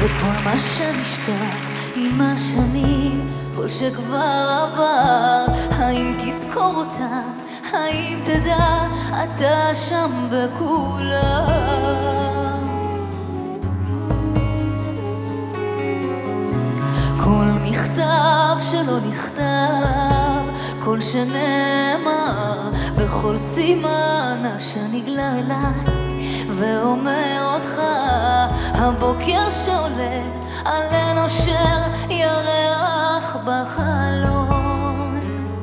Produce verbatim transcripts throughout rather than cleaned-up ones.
וכל מה שנשכח עם השנים, כל שכבר עבר, האם תזכור אותם? האם תדע אתה שם בכולם? כל מכתב שלא נכתב, כל שנאמר, בכל סימן שנגלה אליי ואומר אותך, הבוקר שעולה עלה נושר ירח בחלון.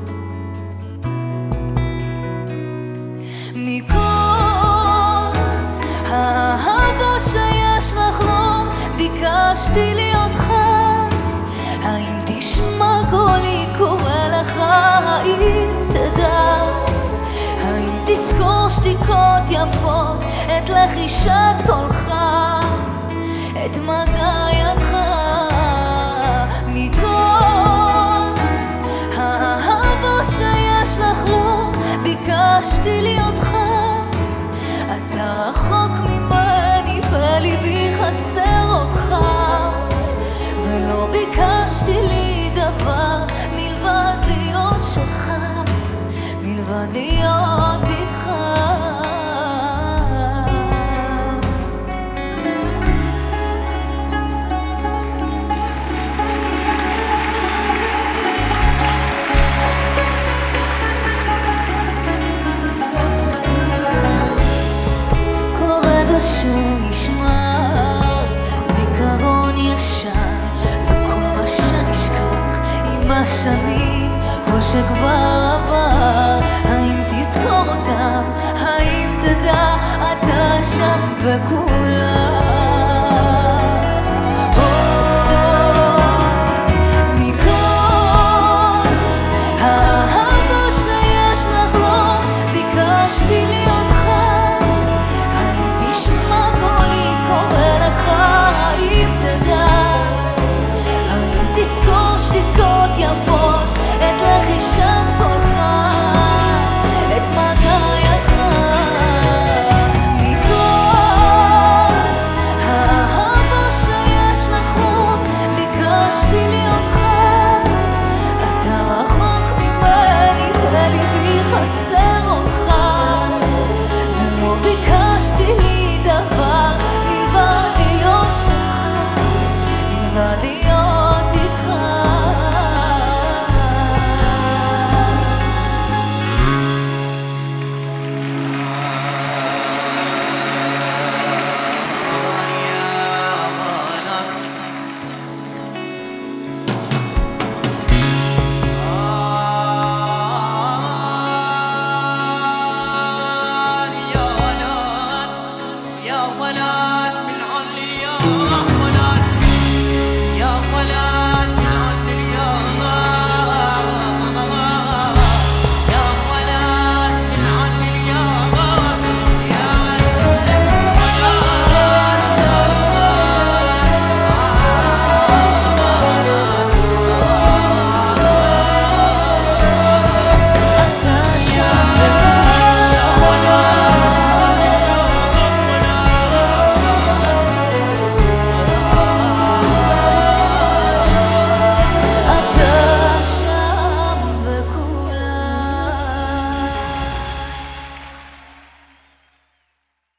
מכל האהבות שיש לחלום ביקשתי ליותך, האם תשמע קולי קורא לך? האם תדע? האם תזכור שתיקות יפות, את לחישת קולך, את מגע ידך? מכל האהבות שיש לחלום ביקשתי ליותך, אתה רחוק ממני וליבי חסר אותך, ולא ביקשתי לי דבר מלבד להיות שלך, מלבד להיות איתך. שנשמר זיכרון ישן, וכל מה שנשכח עם השנים, כל שכבר עבר, האם תזכור אותם? האם תדע אתה שם בכולם?